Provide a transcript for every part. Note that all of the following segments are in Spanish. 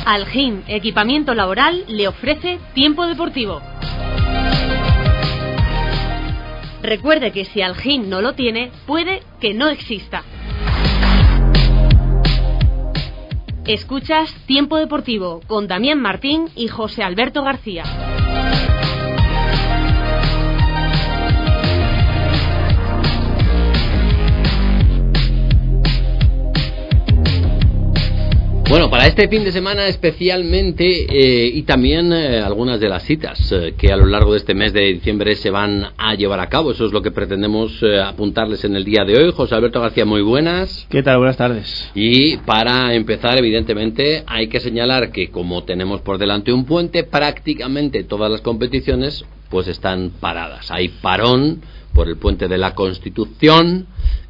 Algin Equipamiento Laboral le ofrece Tiempo Deportivo. Recuerde que si Algin no lo tiene, puede que no exista. Escuchas Tiempo Deportivo con Damián Martín y José Alberto García. Bueno, para este fin de semana especialmente y también algunas de las citas que a lo largo de este mes de diciembre se van a llevar a cabo. Eso es lo que pretendemos apuntarles en el día de hoy. José Alberto García, muy buenas. ¿Qué tal? Buenas tardes. Y para empezar, evidentemente, hay que señalar que como tenemos por delante un puente, prácticamente todas las competiciones pues están paradas. Hay parón por el puente de la Constitución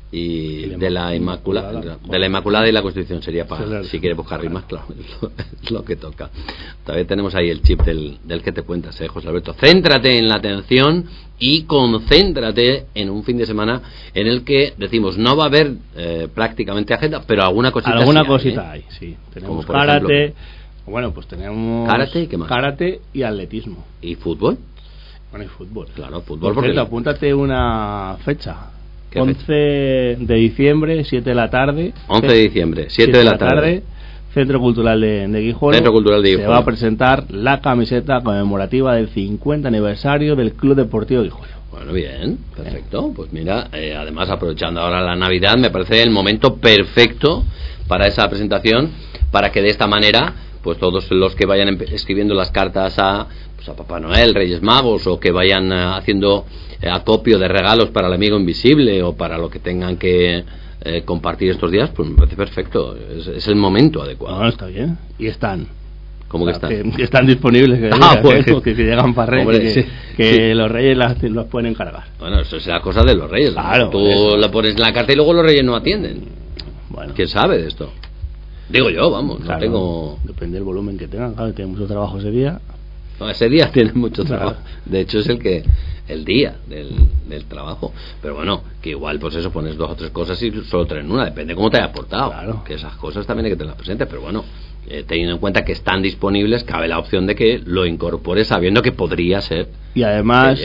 y de la Inmaculada y la Constitución sería para, si quiere buscar rimas, claro, es lo que toca. Todavía tenemos ahí el chip del que te cuentas, José Alberto. Céntrate en la atención y concéntrate en un fin de semana en el que decimos no va a haber prácticamente agenda, pero alguna cosita hay, sí. Tenemos karate, bueno, pues tenemos karate y qué más, karate y atletismo y fútbol. Bueno, y fútbol. Claro, fútbol. Por cierto, apúntate una fecha. 11 de diciembre, 7 de la tarde. 11 de diciembre, 7 de la tarde. Centro Cultural de Guijuelo. Centro Cultural de Guijuelo. Se va a presentar la camiseta conmemorativa del 50 aniversario del Club Deportivo Guijuelo. Bueno, bien, perfecto. Pues mira, además aprovechando ahora la Navidad, me parece el momento perfecto para esa presentación, para que de esta manera, pues todos los que vayan escribiendo las cartas a Papá Noel, Reyes Magos, o que vayan haciendo acopio de regalos para el amigo invisible o para lo que tengan que compartir estos días, pues me parece perfecto, es el momento adecuado. No, está bien, y están. ¿Cómo que están? Que están disponibles, que llegan para Reyes, hombre, que los Reyes los pueden encargar. Bueno, eso es la cosa de los Reyes, claro, tú lo pones en la carta y luego los Reyes no atienden. Bueno, ¿quién sabe de esto? Digo yo, vamos, claro, no tengo... Depende del volumen que tengan, claro, tienen mucho trabajo ese día. No, ese día tiene mucho trabajo. De hecho es el día del trabajo. Pero bueno, que igual pues eso, pones 2 o 3 cosas y solo traen una, depende cómo te haya aportado. Claro. Que esas cosas también hay que tenerlas presentes. Pero bueno, teniendo en cuenta que están disponibles, cabe la opción de que lo incorpores sabiendo que podría ser. Y además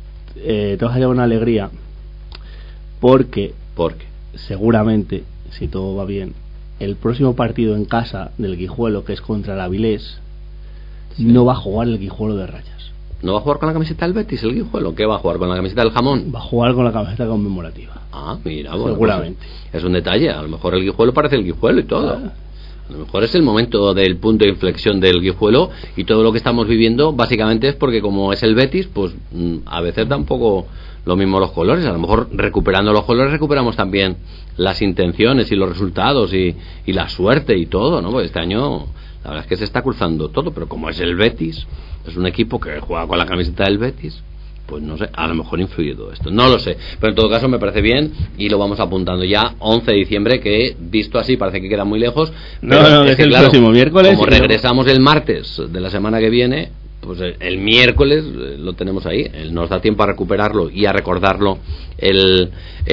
te vas a llevar una alegría porque seguramente, si todo va bien, el próximo partido en casa del Guijuelo, que es contra el Avilés, no va a jugar el Guijuelo de Rayas. ¿No va a jugar con la camiseta del Betis el Guijuelo? ¿Qué va a jugar con la camiseta del Jamón? Va a jugar con la camiseta conmemorativa. Ah, mira, bueno, seguramente. Pues es un detalle. A lo mejor el Guijuelo parece el Guijuelo y todo. A lo mejor es el momento del punto de inflexión del Guijuelo, y todo lo que estamos viviendo básicamente es porque como es el Betis, pues a veces tampoco lo mismo los colores. A lo mejor recuperando los colores recuperamos también las intenciones y los resultados y la suerte y todo, ¿no? Pues este año la verdad es que se está cruzando todo, pero como es el Betis, es un equipo que juega con la camiseta del Betis, pues no sé, a lo mejor influye todo esto, no lo sé, pero en todo caso me parece bien y lo vamos apuntando ya. 11 de diciembre, que visto así parece que queda muy lejos, pero es que el próximo miércoles, como regresamos el martes de la semana que viene, pues el miércoles lo tenemos ahí. Nos da tiempo a recuperarlo y a recordarlo el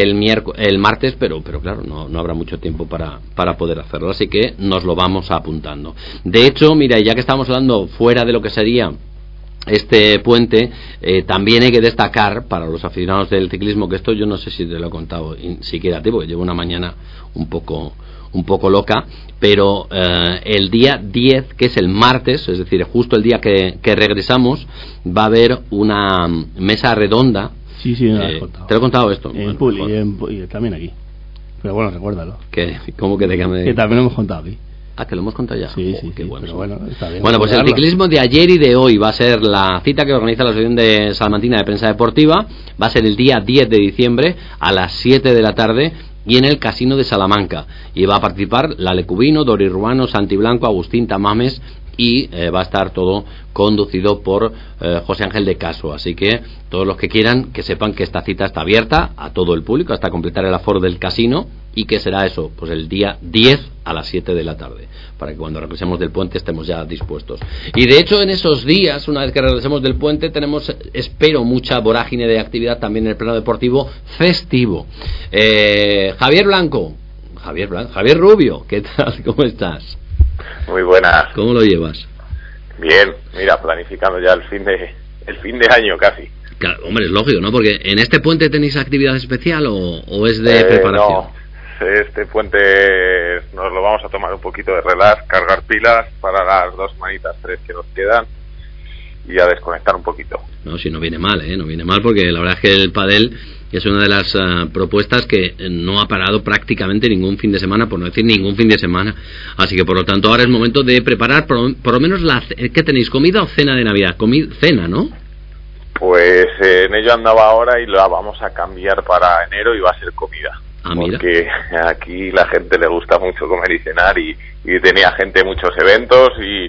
martes, pero claro, no habrá mucho tiempo para poder hacerlo, así que nos lo vamos apuntando. De hecho, mira, ya que estamos hablando fuera de lo que sería este puente, también hay que destacar para los aficionados del ciclismo, que esto yo no sé si te lo he contado siquiera a ti, porque llevo una mañana un poco loca, pero el día 10, que es el martes, es decir, justo el día que regresamos, va a haber una mesa redonda. Sí, me lo has contado. ¿Te lo he contado esto? En Puli y también aquí. Pero bueno, recuérdalo. ¿Cómo que que también lo hemos contado aquí. Ah, que lo hemos contado ya. Sí, qué bueno. Pero bueno, está bien. Bueno, pues el ciclismo de ayer y de hoy va a ser la cita que organiza la Asociación de Salmantina de Prensa Deportiva. Va a ser el día 10 de diciembre a las 7 de la tarde y en el Casino de Salamanca. Y va a participar Lale Cubino, Dori Ruano, Santi Blanco, Agustín Tamames, y va a estar todo conducido por José Ángel de Caso. Así que todos los que quieran, que sepan que esta cita está abierta a todo el público hasta completar el aforo del casino, y que será eso, pues el día 10 a las 7 de la tarde, para que cuando regresemos del puente estemos ya dispuestos. Y de hecho en esos días, una vez que regresemos del puente, tenemos, espero, mucha vorágine de actividad también en el plano deportivo festivo. Javier Rubio, ¿qué tal? ¿Cómo estás? Muy buenas. ¿Cómo lo llevas? Bien, mira, planificando ya el fin de año casi. Claro, hombre, es lógico, ¿no? Porque ¿en este puente tenéis actividad especial o es de preparación? No, este puente nos lo vamos a tomar un poquito de relax, cargar pilas para las 2 semanitas, 3 que nos quedan y a desconectar un poquito. No, si no viene mal, no viene mal, porque la verdad es que el pádel es una de las propuestas que no ha parado prácticamente ningún fin de semana, por no decir ningún fin de semana. Así que por lo tanto ahora es momento de preparar por lo menos ¿qué tenéis? ¿Comida o cena de Navidad? Cena, ¿no? Pues en ello andaba ahora y la vamos a cambiar para enero y va a ser comida. Mira. Porque aquí la gente le gusta mucho comer y cenar y tenía gente muchos eventos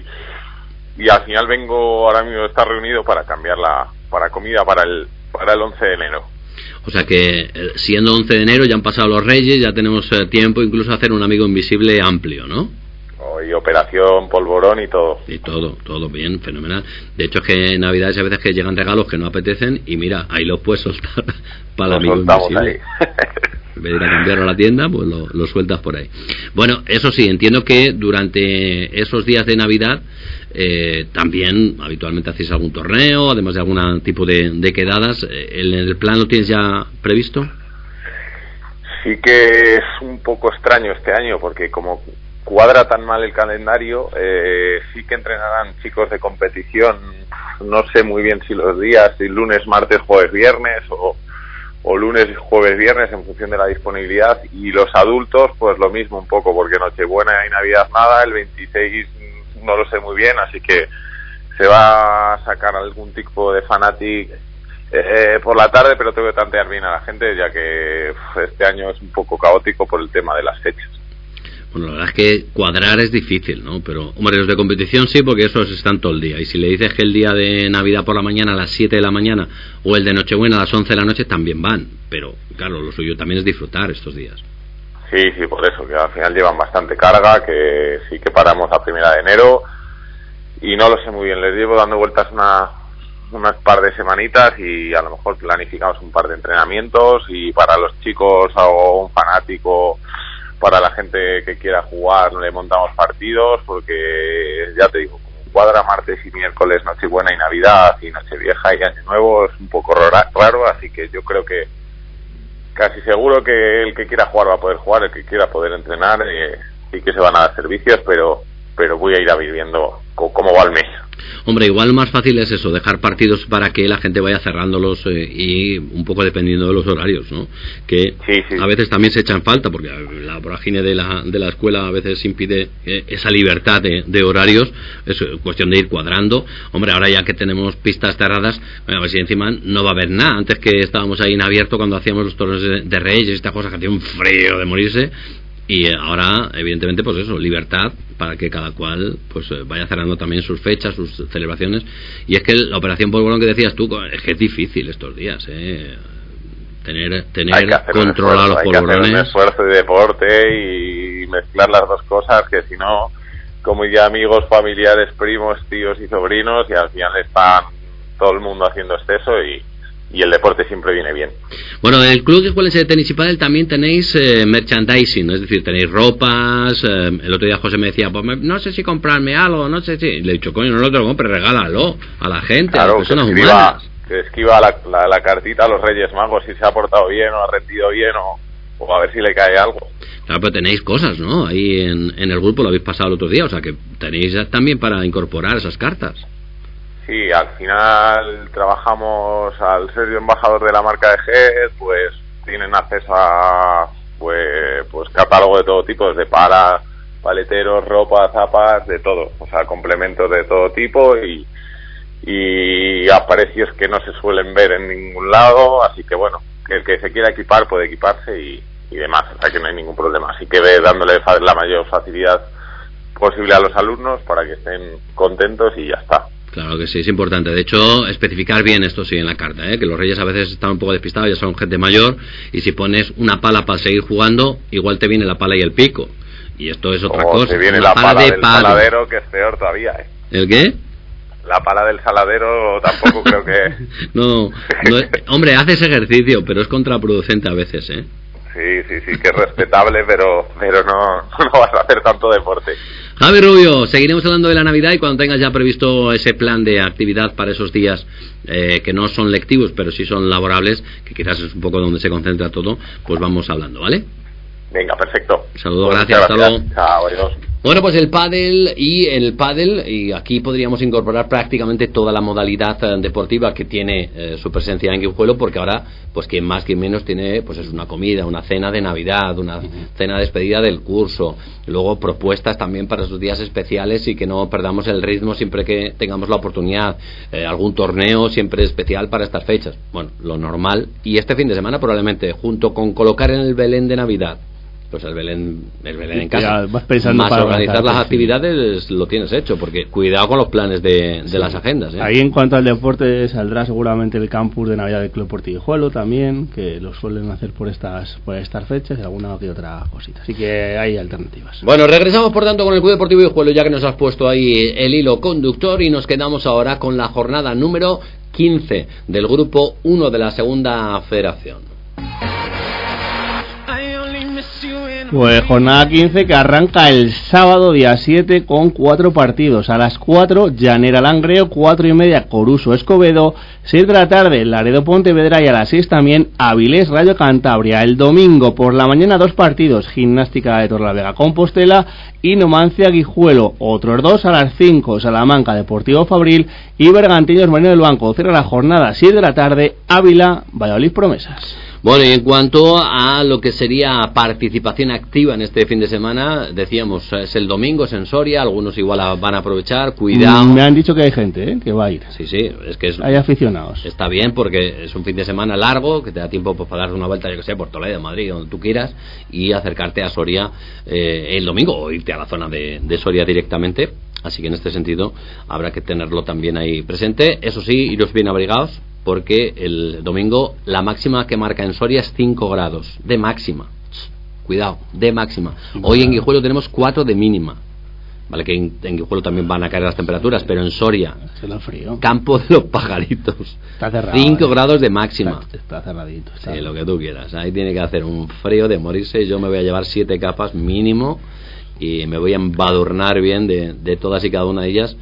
y al final vengo ahora mismo está reunido para cambiarla para comida para el 11 de enero. O sea que siendo 11 de enero ya han pasado los Reyes, ya tenemos tiempo incluso a hacer un amigo invisible amplio, ¿no? Y operación, polvorón y todo. Y todo bien, fenomenal. De hecho es que en Navidades a veces que llegan regalos que no apetecen y mira, ahí los puedes soltar para el amigo invisible. En vez de ir a cambiarlo a la tienda, pues lo sueltas por ahí. Bueno, eso sí, entiendo que durante esos días de Navidad también habitualmente hacéis algún torneo, además de algún tipo de quedadas. ¿En el plan lo tienes ya previsto? Sí que es un poco extraño este año, porque como cuadra tan mal el calendario, sí que entrenarán chicos de competición, no sé muy bien si los días, si lunes, martes, jueves, viernes o lunes, jueves, viernes en función de la disponibilidad, y los adultos pues lo mismo un poco, porque Nochebuena y Navidad nada, el 26 no lo sé muy bien, así que se va a sacar algún tipo de Fanatic por la tarde, pero tengo que tantear bien a la gente, ya que este año es un poco caótico por el tema de las fechas. Bueno, la verdad es que cuadrar es difícil, ¿no? Pero, hombre, los de competición sí, porque esos están todo el día. Y si le dices que el día de Navidad por la mañana a las 7 de la mañana o el de Nochebuena a las 11 de la noche, también van. Pero, claro, lo suyo también es disfrutar estos días. Sí, por eso, que al final llevan bastante carga, que sí que paramos la 1 de enero. Y no lo sé muy bien, les llevo dando vueltas unas par de semanitas y a lo mejor planificamos un par de entrenamientos y para los chicos hago un fanático. Para la gente que quiera jugar le montamos partidos, porque ya te digo, como cuadra martes y miércoles, Nochebuena y Navidad y Nochevieja y Año Nuevo, es un poco raro, así que yo creo que casi seguro que el que quiera jugar va a poder jugar, el que quiera poder entrenar, sí que se van a dar servicios, pero voy a ir viendo cómo va el mes. Hombre, igual más fácil es eso, dejar partidos para que la gente vaya cerrándolos y un poco dependiendo de los horarios, ¿no? Que sí. A veces también se echan falta, porque la vorágine de la escuela a veces impide esa libertad de horarios, es cuestión de ir cuadrando. Hombre, ahora ya que tenemos pistas cerradas, bueno, a ver si encima no va a haber nada. Antes que estábamos ahí en abierto cuando hacíamos los torneos de Reyes y estas cosas que hacía un frío de morirse. Y ahora, evidentemente, pues eso, libertad para que cada cual pues vaya cerrando también sus fechas, sus celebraciones. Y es que la operación polvorón que decías tú, es que es difícil estos días, tener controlado los polvorones. Hay que hacer un esfuerzo de deporte y mezclar las dos cosas, que si no, como ya amigos, familiares, primos, tíos y sobrinos, y al final están todo el mundo haciendo exceso y el deporte siempre viene bien. Bueno, en el Club de Escuelense de Tenis y Pádel también tenéis merchandising, es decir, tenéis ropas. El otro día José me decía, pues no sé si comprarme algo, no sé si... Le he dicho, coño, no te lo compres, regálalo a la gente, claro, a las personas humanas. Que esquiva la cartita a los Reyes Magos, si se ha portado bien o ha rendido bien o a ver si le cae algo. Claro, pero tenéis cosas, ¿no? Ahí en el grupo lo habéis pasado el otro día, o sea que tenéis también para incorporar esas cartas. Sí, al final trabajamos al ser yo embajador de la marca de GED, pues tienen acceso a pues catálogo de todo tipo, desde paleteros, ropa, zapas, de todo, o sea, complementos de todo tipo y a precios que no se suelen ver en ningún lado, así que bueno, que el que se quiera equipar puede equiparse y demás, o sea que no hay ningún problema, así que dándole la mayor facilidad posible a los alumnos para que estén contentos y ya está. Claro que sí, es importante. De hecho, especificar bien esto sí en la carta, que los Reyes a veces están un poco despistados, ya son gente mayor, y si pones una pala para seguir jugando, igual te viene la pala y el pico. Y esto es otra cosa. Te viene la pala del saladero, que es peor todavía. ¿El qué? La pala del saladero tampoco creo que... no, hombre, haces ejercicio, pero es contraproducente a veces, Sí, que es respetable, pero no vas a hacer tanto deporte. Javi Rubio, seguiremos hablando de la Navidad y cuando tengas ya previsto ese plan de actividad para esos días que no son lectivos, pero sí son laborables, que quizás es un poco donde se concentra todo, pues vamos hablando, ¿vale? Venga, perfecto. Saludos, gracias, hasta luego. Chao, adiós. Bueno, pues el pádel, y aquí podríamos incorporar prácticamente toda la modalidad deportiva que tiene su presencia en Guijuelo, porque ahora, pues quien más, quien menos tiene, pues es una comida, una cena de Navidad, una cena de despedida del curso, luego propuestas también para sus días especiales y que no perdamos el ritmo siempre que tengamos la oportunidad, algún torneo siempre especial para estas fechas, bueno, lo normal, y este fin de semana probablemente, junto con colocar en el Belén de Navidad, pues el Belén en casa, más para organizar las actividades, lo tienes hecho, porque cuidado con los planes de las agendas, ¿eh? Ahí en cuanto al deporte saldrá seguramente el campus de Navidad del Club Deportivo Guijuelo también, que lo suelen hacer por estas fechas y alguna que otra cosita, así que hay alternativas. Bueno, regresamos por tanto con el Club Deportivo Guijuelo, ya que nos has puesto ahí el hilo conductor, y nos quedamos ahora con la jornada número 15 del grupo 1 de la segunda federación. Pues jornada 15 que arranca el sábado día 7 con 4 partidos. A las 4, Llanera Langreo, 4:30 Coruso Escobedo, 6 de la tarde Laredo Pontevedra y a las 6 también Avilés Rayo Cantabria. El domingo por la mañana 2 partidos, Gimnástica de Torrelavega Compostela y Numancia Guijuelo. Otros 2 a las 5, Salamanca Deportivo Fabril y Bergantiños Marino del Banco. Cierra la jornada 6 de la tarde Ávila Valladolid Promesas. Bueno, y en cuanto a lo que sería participación activa en este fin de semana, decíamos, es el domingo, es en Soria, algunos igual van a aprovechar, cuidado. Me han dicho que hay gente que va a ir. Sí, es que hay aficionados. Está bien porque es un fin de semana largo, que te da tiempo pues, para dar una vuelta, yo que sé, por Toledo, Madrid, donde tú quieras, y acercarte a Soria el domingo, o irte a la zona de Soria directamente. Así que en este sentido habrá que tenerlo también ahí presente. Eso sí, iros bien abrigados, porque el domingo la máxima que marca en Soria es 5 grados de máxima. Cuidado, de máxima. Hoy en Guijuelo tenemos 4 de mínima. Vale, que en Guijuelo también van a caer las temperaturas, pero en Soria, frío. Campo de los Pajaritos, está cerrado, 5 grados de máxima. Está cerradito. Sí, lo que tú quieras. Ahí tiene que hacer un frío de morirse. Yo me voy a llevar 7 capas mínimo y me voy a embadurnar bien de todas y cada una de ellas.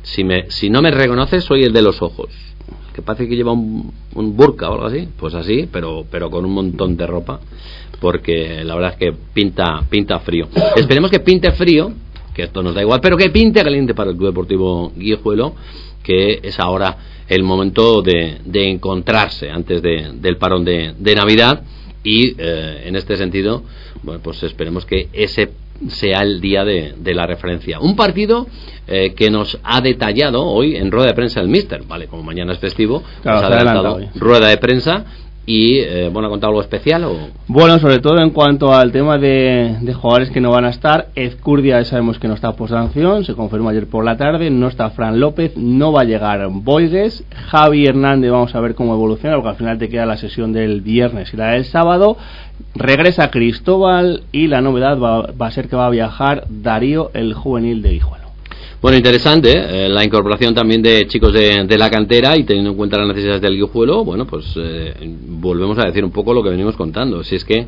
Si no me reconoces, soy el de los ojos, que parece que lleva un burka o algo así, pues así, pero con un montón de ropa, porque la verdad es que pinta frío. Esperemos que pinte frío, que esto nos da igual, pero que pinte caliente para el Club Deportivo Guijuelo, que es ahora el momento de encontrarse antes del parón de Navidad, y en este sentido, bueno, pues esperemos que ese sea el día de la referencia. Un partido que nos ha detallado hoy en rueda de prensa el míster, vale, como mañana es festivo, claro, nos ha adelantado rueda de prensa y bueno, ¿ha contado algo especial o? Bueno, sobre todo en cuanto al tema de jugadores que no van a estar. Ezcurdia sabemos que no está por sanción, se confirmó ayer por la tarde, no está Fran López, no va a llegar Boigues, Javi Hernández, vamos a ver cómo evoluciona, porque al final te queda la sesión del viernes y la del sábado. Regresa Cristóbal y la novedad va a ser que va a viajar Darío, el juvenil de Guijuelo. Bueno, interesante la incorporación también de chicos de la cantera, y teniendo en cuenta las necesidades del Guijuelo, bueno, pues volvemos a decir un poco lo que venimos contando. Si es que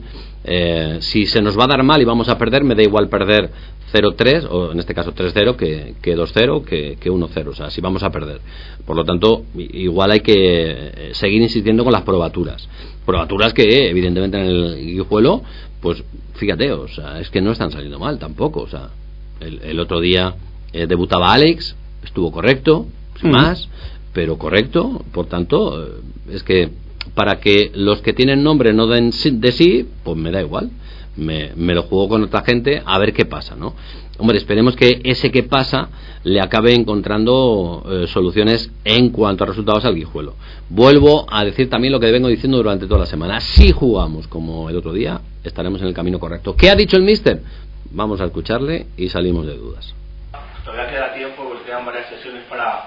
si se nos va a dar mal y vamos a perder, me da igual perder 0-3, o en este caso 3-0, que 2-0, que 1-0, o sea, si vamos a perder. Por lo tanto, igual hay que seguir insistiendo con las probaturas que evidentemente en el Guijuelo, pues fíjate, o sea, es que no están saliendo mal tampoco, o sea, el otro día debutaba Alex, estuvo correcto, sin más, pero correcto. Por tanto, es que para que los que tienen nombre no den de sí, pues me da igual, me lo juego con otra gente a ver qué pasa, ¿no? Hombre, esperemos que ese que pasa le acabe encontrando soluciones en cuanto a resultados al Guijuelo. Vuelvo a decir también lo que vengo diciendo durante toda la semana: si jugamos como el otro día, estaremos en el camino correcto. ¿Qué ha dicho el míster? Vamos a escucharle y salimos de dudas. Todavía queda tiempo, porque quedan varias sesiones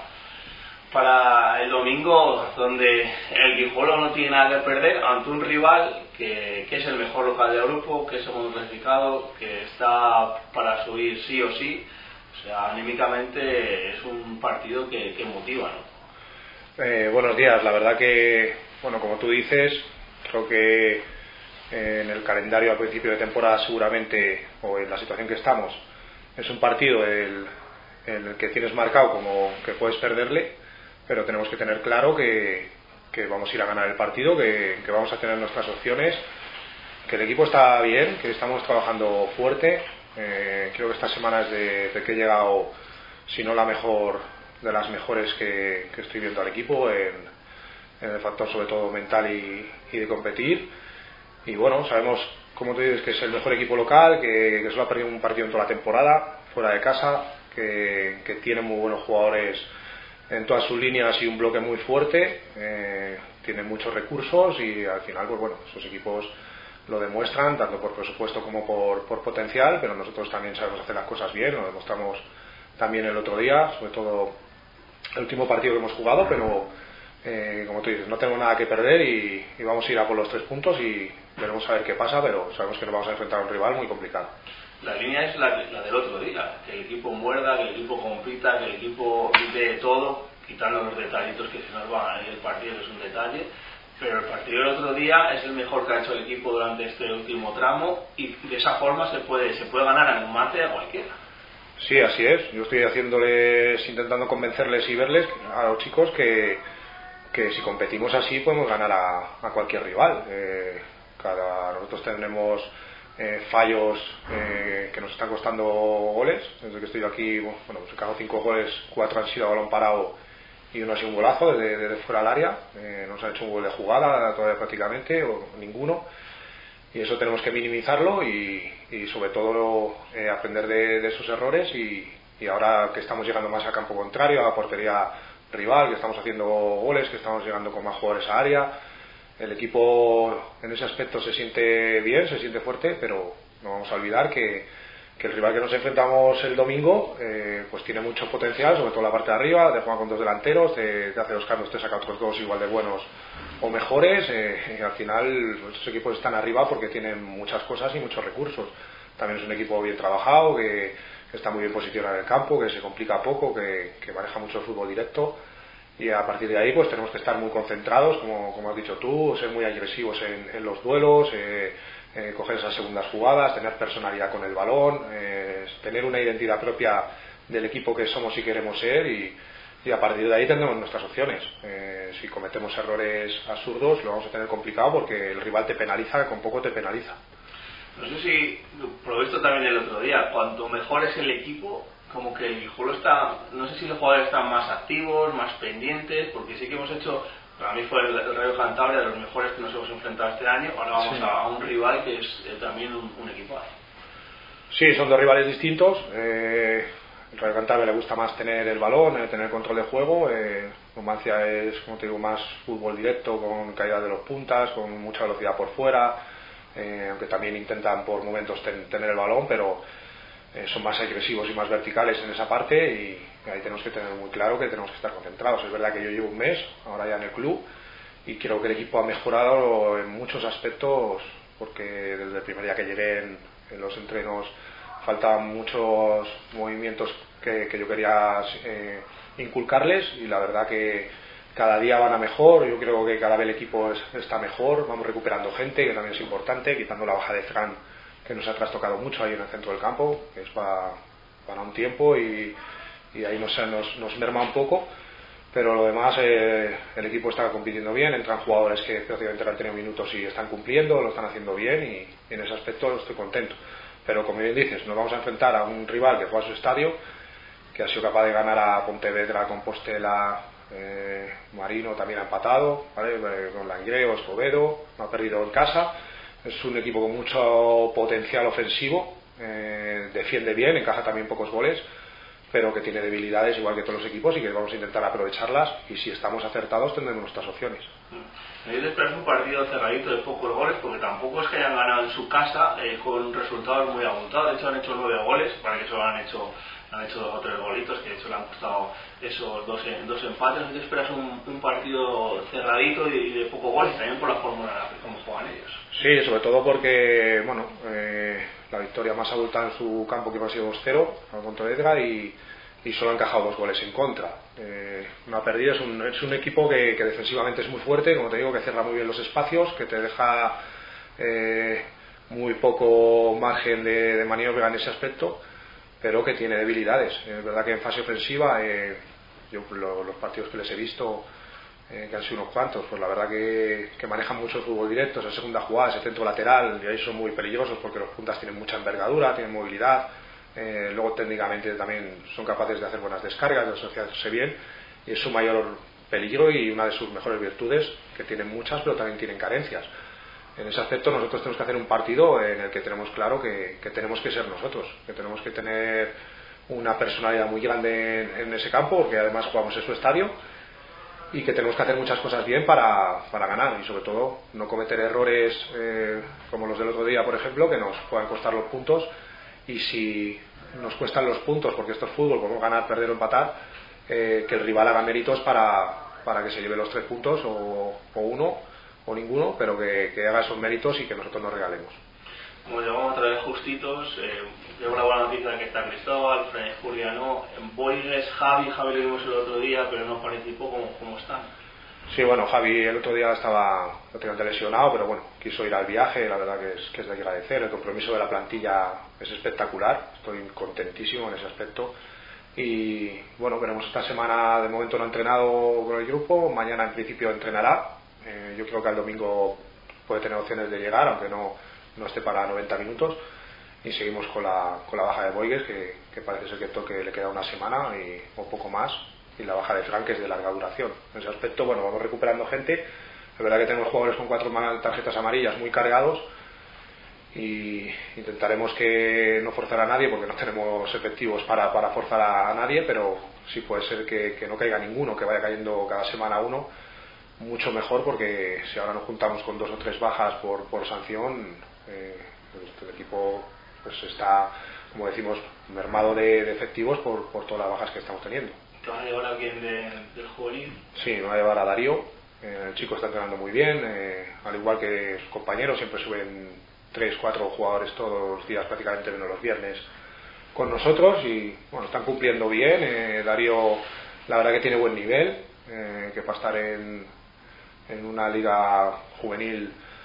para el domingo, donde el Guijuelo no tiene nada que perder ante un rival que es el mejor local del grupo, que es segundo clasificado, que está para subir sí o sí. O sea, anímicamente es un partido que motiva, ¿no? Buenos días. La verdad que, bueno, como tú dices, creo que en el calendario al principio de temporada seguramente, o en la situación que estamos, es un partido en el que tienes marcado como que puedes perderle, pero tenemos que tener claro que vamos a ir a ganar el partido, que vamos a tener nuestras opciones, que el equipo está bien, que estamos trabajando fuerte. Creo que esta semana es de que he llegado, si no la mejor, de las mejores que estoy viendo al equipo en el factor sobre todo mental y de competir. Y bueno, sabemos, como tú dices, que es el mejor equipo local, que solo ha perdido un partido en toda la temporada fuera de casa, que tiene muy buenos jugadores en todas sus líneas y un bloque muy fuerte, tiene muchos recursos y al final, pues bueno, esos equipos lo demuestran tanto por presupuesto como por potencial, pero nosotros también sabemos hacer las cosas bien, lo demostramos también el otro día, sobre todo el último partido que hemos jugado, pero como tú dices, no tenemos nada que perder y vamos a ir a por los 3 puntos y veremos a ver qué pasa, pero sabemos que nos vamos a enfrentar a un rival muy complicado. La línea es la del otro día, que el equipo muerda, que el equipo compita, que el equipo dé todo, quitando los detallitos que se nos van en el partido, que es un detalle, pero el partido del otro día es el mejor que ha hecho el equipo durante este último tramo y de esa forma se puede ganar a un mate a cualquiera. Sí, así es. Yo estoy intentando convencerles y verles a los chicos que si competimos así podemos ganar a cualquier rival. Nosotros tenemos fallos que nos están costando goles. Desde que estoy aquí, bueno, pues he cagado 5 goles, 4 han sido a balón parado y uno ha sido un golazo desde fuera del área. No se ha hecho un gol de jugada todavía prácticamente, o ninguno. Y eso tenemos que minimizarlo y sobre todo aprender de esos errores y ahora que estamos llegando más al campo contrario, a la portería rival, que estamos haciendo goles, que estamos llegando con más jugadores a área, el equipo en ese aspecto se siente bien, se siente fuerte, pero no vamos a olvidar que el rival que nos enfrentamos el domingo pues tiene mucho potencial, sobre todo en la parte de arriba, te juega con 2 delanteros, te hace 2 cambios, te saca otros 2 igual de buenos o mejores, y al final estos equipos están arriba porque tienen muchas cosas y muchos recursos. También es un equipo bien trabajado, que está muy bien posicionado en el campo, que se complica poco, que maneja mucho el fútbol directo, y a partir de ahí pues tenemos que estar muy concentrados, como has dicho tú, ser muy agresivos en los duelos, coger esas segundas jugadas, tener personalidad con el balón, tener una identidad propia del equipo que somos y queremos ser, y a partir de ahí tendremos nuestras opciones. Si cometemos errores absurdos lo vamos a tener complicado porque el rival te penaliza, con poco te penaliza. No sé si, por lo visto también el otro día, cuanto mejor es el equipo, como que el Guijuelo está, no sé si los jugadores están más activos, más pendientes, porque sí que hemos hecho, para mí fue el Rayo Cantabria de los mejores que nos hemos enfrentado este año, ahora vamos a un rival que es también un equipazo. Sí, son 2 rivales distintos. El Rayo Cantabria le gusta más tener el balón, tener control de juego. Numancia es, como te digo, más fútbol directo, con caída de los puntas, con mucha velocidad por fuera, aunque también intentan por momentos tener el balón, pero son más agresivos y más verticales en esa parte, y ahí tenemos que tener muy claro que tenemos que estar concentrados. Es verdad que yo llevo un mes ahora ya en el club y creo que el equipo ha mejorado en muchos aspectos, porque desde el primer día que llegué en los entrenos faltaban muchos movimientos que yo quería inculcarles, y la verdad que cada día van a mejor. Yo creo que cada vez el equipo está mejor, vamos recuperando gente, que también es importante, quitando la baja de Fran, que nos ha trastocado mucho ahí en el centro del campo, que es para un tiempo, y ahí nos merma un poco, pero lo demás el equipo está compitiendo bien, entran jugadores que prácticamente han tenido minutos y están cumpliendo, lo están haciendo bien, y en ese aspecto estoy contento. Pero como bien dices, nos vamos a enfrentar a un rival que juega a su estadio, que ha sido capaz de ganar a Pontevedra, Compostela, Marino también ha empatado, ¿vale? Con Langreo, Escobedo, no ha perdido en casa. Es un equipo con mucho potencial ofensivo, defiende bien, encaja también pocos goles, pero que tiene debilidades igual que todos los equipos, y que vamos a intentar aprovecharlas, y si estamos acertados tendremos nuestras opciones. Ellos esperan un partido cerradito de pocos goles, porque tampoco es que hayan ganado en su casa con resultados muy abultados. De hecho han hecho 9 goles, para que solo han hecho 2 o 3 golitos, que de hecho le han costado esos 2 empates. Entonces esperas un partido cerradito y de pocos goles, también por la fórmula como juegan ellos. Sí, sobre todo porque la victoria más abultada en su campo, que ha sido 2-0 al Pontevedra, y solo ha encajado 2 goles en contra. No ha perdido, es un equipo que defensivamente es muy fuerte, como te digo, que cierra muy bien los espacios, que te deja muy poco margen de maniobra en ese aspecto, pero que tiene debilidades. Es verdad que en fase ofensiva, yo los partidos que les he visto, que han sido unos cuantos, pues la verdad que manejan mucho el fútbol directo, esa segunda jugada, ese centro lateral, y ahí son muy peligrosos porque los puntas tienen mucha envergadura, tienen movilidad, luego técnicamente también son capaces de hacer buenas descargas, de asociarse bien, y es su mayor peligro y una de sus mejores virtudes, que tienen muchas pero también tienen carencias. En ese aspecto nosotros tenemos que hacer un partido en el que tenemos claro que tenemos que ser nosotros, que tenemos que tener una personalidad muy grande en ese campo, porque además jugamos en su estadio, y que tenemos que hacer muchas cosas bien para ganar, y sobre todo no cometer errores como los del otro día, por ejemplo, que nos puedan costar los puntos. Y si nos cuestan los puntos, porque esto es fútbol, podemos ganar, perder o empatar, que el rival haga méritos para que se lleve los 3 puntos o uno o ninguno, pero que haga esos méritos y que nosotros nos regalemos. Como llevamos otra vez justitos, tengo una buena noticia, que está Cristóbal, Fran Juliano, Boigues, Javi lo vimos el otro día, pero no participó. ¿Cómo están? Sí, bueno, Javi el otro día estaba totalmente lesionado, pero bueno, quiso ir al viaje, la verdad que es de agradecer. El compromiso de la plantilla es espectacular, estoy contentísimo en ese aspecto. Y bueno, veremos esta semana, de momento no ha entrenado con el grupo, mañana en principio entrenará. Yo creo que al domingo puede tener opciones de llegar, aunque no esté para 90 minutos, y seguimos con la baja de Boigues, que parece ser que le queda una semana o poco más, y la baja de Frank, que es de larga duración. En ese aspecto, bueno, vamos recuperando gente. Es verdad que tenemos jugadores con 4 tarjetas amarillas muy cargados, y intentaremos que no forzar a nadie, porque no tenemos efectivos para forzar a nadie, pero sí puede ser que no caiga ninguno, que vaya cayendo cada semana uno, mucho mejor, porque si ahora nos juntamos con 2 o 3 bajas por sanción, el equipo pues está, como decimos, mermado de efectivos por todas las bajas que estamos teniendo. ¿Te van a llevar a alguien del juvenil? Sí, me va a llevar a Darío. El chico está entrenando muy bien, al igual que sus compañeros, siempre suben 3-4 jugadores todos los días, prácticamente menos los viernes, con nosotros, y bueno, están cumpliendo bien. Darío, la verdad que tiene buen nivel, que para estar en una liga juvenil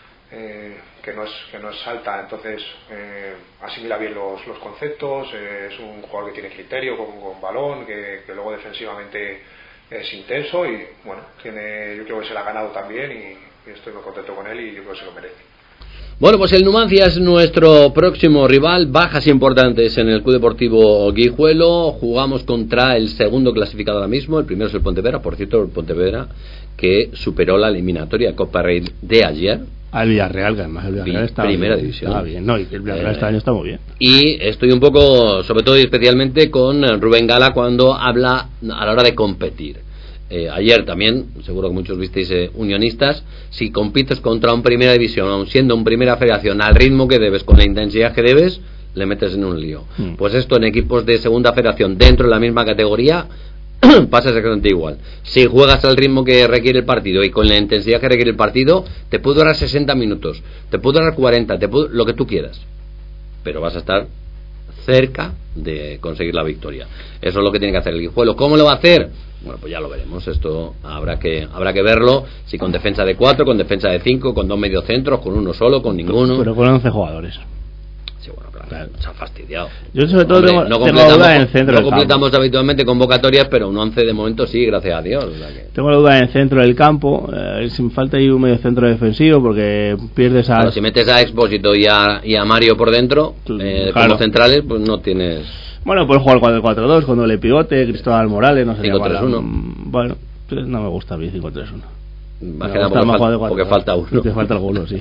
que no es alta, entonces asimila bien los conceptos, es un jugador que tiene criterio con balón, que luego defensivamente es intenso, y bueno, yo creo que se lo ha ganado también, y estoy muy contento con él, y yo creo que se lo merece. Bueno, pues el Numancia es nuestro próximo rival. Bajas importantes en el Club Deportivo Guijuelo. Jugamos contra el segundo clasificado ahora mismo. El primero es el Pontevedra. Por cierto, el Pontevedra que superó la eliminatoria Copa Rey de ayer. Al Villarreal, que además el Villarreal está primera bien, división. Está bien, no, y el Villarreal este año está muy bien. Y estoy un poco, sobre todo y especialmente, con Rubén Gala cuando habla a la hora de competir. Ayer también, seguro que muchos visteis unionistas, si compites contra un primera división, aun siendo un primera federación, al ritmo que debes, con la intensidad que debes, le metes en un lío. Pues esto en equipos de segunda federación dentro de la misma categoría pasa exactamente igual. Si juegas al ritmo que requiere el partido y con la intensidad que requiere el partido, te puede durar 60 minutos, te puede durar 40, lo que tú quieras, pero vas a estar cerca de conseguir la victoria. Eso es lo que tiene que hacer el Guijuelo. ¿Cómo lo va a hacer? Bueno, pues ya lo veremos. Esto habrá que verlo. Si con defensa de 4, con defensa de 5, con 2 mediocentros, con uno solo, con ninguno. Pero con 11 jugadores. Sí, bueno, claro. Se ha fastidiado. Yo sobre todo tengo duda en el centro. No completamos habitualmente convocatorias, pero un 11 de momento sí, gracias a Dios. O sea que... Tengo la duda en el centro del campo. Sin falta ahí un mediocentro defensivo, porque pierdes a... Bueno, si metes a Expósito y a Mario por dentro, claro, como centrales, pues no tienes... Bueno, puedes jugar 4-4-2 con doble pivote, Cristóbal Morales, no sé. 5-3-1. Bueno, pues no me gusta a mí 5-3-1. Más que nada porque falta uno. Te falta alguno, sí.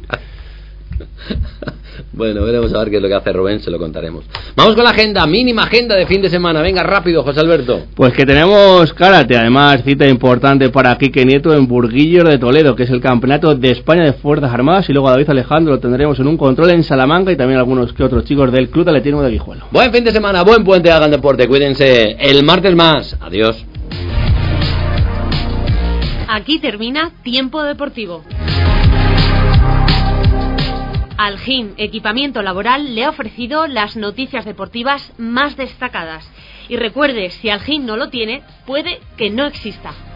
Bueno, veremos a ver qué es lo que hace Rubén, se lo contaremos. Vamos con la agenda, mínima agenda de fin de semana. Venga, rápido, José Alberto. Pues que tenemos karate, además cita importante para Quique Nieto en Burguillos de Toledo, que es el campeonato de España de Fuerzas Armadas, y luego a David Alejandro lo tendremos en un control en Salamanca, y también algunos que otros chicos del Club de Atletismo de Guijuelo. Buen fin de semana, buen puente, hagan deporte, cuídense. El martes más, adiós. Aquí termina Tiempo Deportivo. Algin Equipamiento Laboral le ha ofrecido las noticias deportivas más destacadas. Y recuerde, si Algin no lo tiene, puede que no exista.